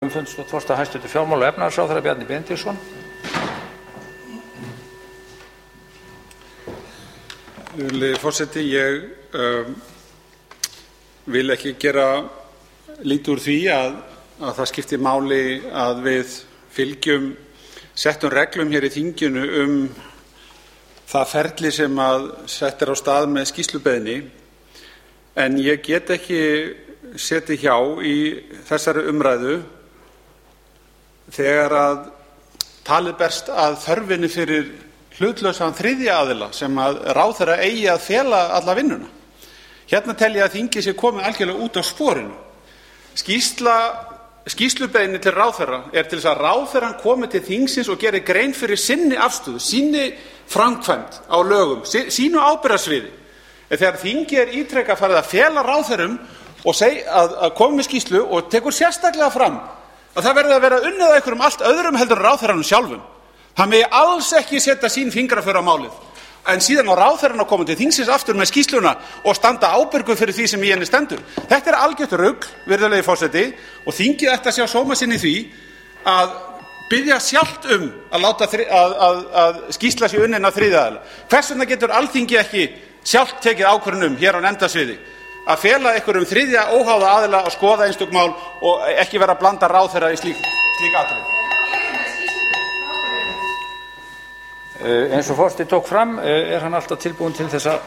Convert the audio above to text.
Fundstótt hæstv. Fjármála- og efnahagsráðherra Bjarni Benediktsson. Virðulegi forseti, ég vil ekki gera lítið úr því að það skiptir máli að við fylgjum settum reglum hér í þinginu það ferli sem sett á stað með skýrslubeiðni. En ég get ekki setið hjá í þessari umræðu þegar talið berst að þörfinni fyrir hlutlausan þriðja aðila sem ráðherra eigi að fela alla vinnuna. Hérna tel ég að þingið sé komið algjörlega út á sporinu. Skýrslubeiðni til ráðherra til þess að ráðherrann komi til þingsins og geri grein fyrir sinni afstöðu, sinni framkvæmd á lögum, sínu ábyrgðarsviði. Þegar þingið ítrekað farið að fela ráðherrum og að koma með skýrslu og tekur sérstaklega fram að það verði að vera unnið að einhverjum allt öðrum heldur en ráðherranum sjálfum. Það megi alls ekki setja sín fingraför á málið. En síðan á ráðherrann að koma til þingsins aftur með skýrsluna og standa ábyrgur fyrir því sem í henni stendur. Þetta algjört rugl, virðulegi forseti, og þingið ætti að sjá sóma sinn í því að biðja sjálft að skýrsla sé unnin af þriðja aðila. Hvers vegna getur Alþingi ekki sjálft tekið ákvörðun hér á nefndasviði að fela einhverjum þriðja óháða aðila að skoða einstök mál og ekki vera að blanda ráðherra í slík atriði? Eins og forseti tók fram hann alltaf tilbúinn til þess að